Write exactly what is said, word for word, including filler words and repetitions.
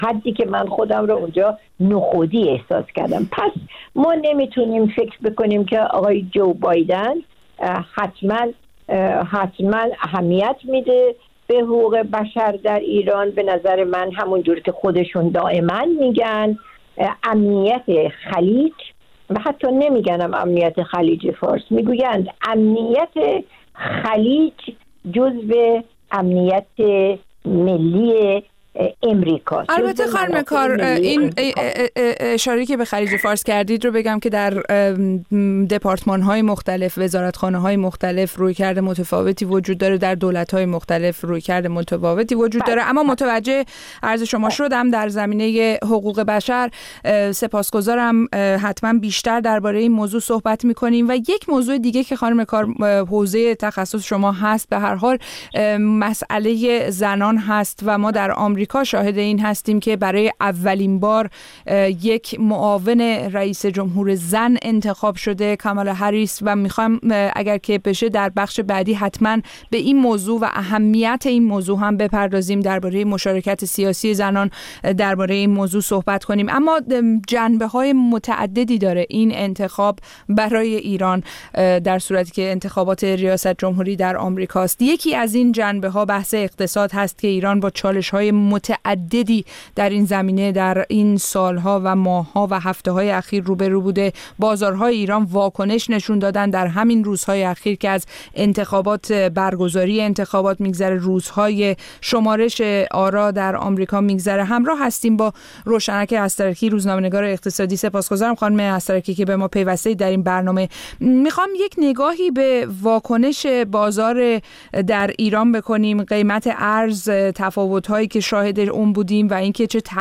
حدی که من خودم رو اونجا نخودی احساس کردم. پس ما نمیتونیم فکر بکنیم که آقای جو بایدن حتما حتما اهمیت میده به حقوق بشر در ایران. به نظر من همونجور که خودشون دائما میگن امنیت خلیج، و حتی نمیگنم امنیت خلیج فارس، میگویند امنیت خلیج جزو امنیت ملی امریکا. البته خانم کار، این اشاره که به خلیج فارس کردید رو بگم که در دپارتمان‌های مختلف، وزارتخانه‌های مختلف رویکرد متفاوتی وجود داره، در دولت‌های مختلف رویکرد متفاوتی وجود داره، اما متوجه عرض شما شدم در زمینه حقوق بشر. سپاسگزارم، حتما بیشتر درباره این موضوع صحبت می‌کنیم. و یک موضوع دیگه که خانم کار حوزه تخصص شما هست، به هر حال مسئله زنان هست و ما در آمریکا آمریکا شاهد این هستیم که برای اولین بار یک معاون رئیس جمهور زن انتخاب شده، کامالا هریس، و میخوام اگر که بشه در بخش بعدی حتما به این موضوع و اهمیت این موضوع هم بپردازیم، درباره مشارکت سیاسی زنان درباره این موضوع صحبت کنیم. اما جنبه‌های متعددی داره این انتخاب برای ایران در صورتی که انتخابات ریاست جمهوری در آمریکاست. یکی از این جنبه‌ها بحث اقتصاد هست که ایران با چالش‌های متعددی در این زمینه در این سالها و ماهها و هفته‌های اخیر روبرو بوده. بازارهای ایران واکنش نشون دادن در همین روزهای اخیر که از انتخابات، برگزاری انتخابات میگذره، روزهای شمارش آرا در آمریکا میگذره. همراه هستیم با روشنک استرکی، روزنامه‌نگار اقتصادی. سپاسگزارم خانم استرکی که به ما پیوسته در این برنامه. میخوام یک نگاهی به واکنش بازار در ایران بکنیم، قیمت ارز، تفاوت‌هایی که شاهد اون بودیم و اینکه چه